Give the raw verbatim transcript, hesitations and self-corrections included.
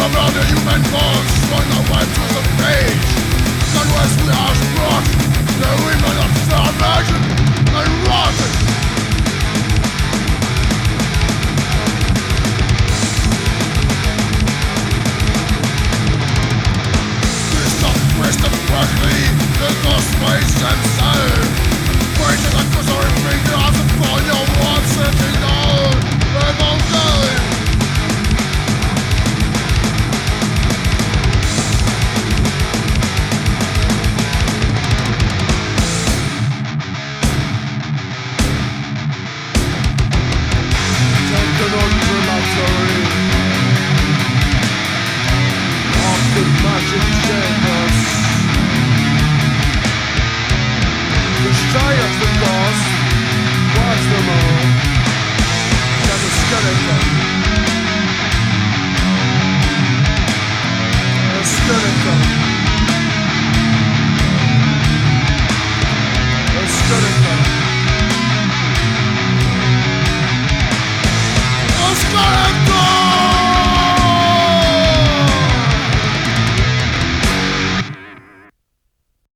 about the human bones on the way to the page. Unless we are brought the women of salvation and rotten. Christoph, Christoph Berkeley, the ghost ways himself. Waiting like the sorry fingers upon your one sitting down and all day. Giants of course, watch them all. Got the skeleton. The skeleton. The skeleton.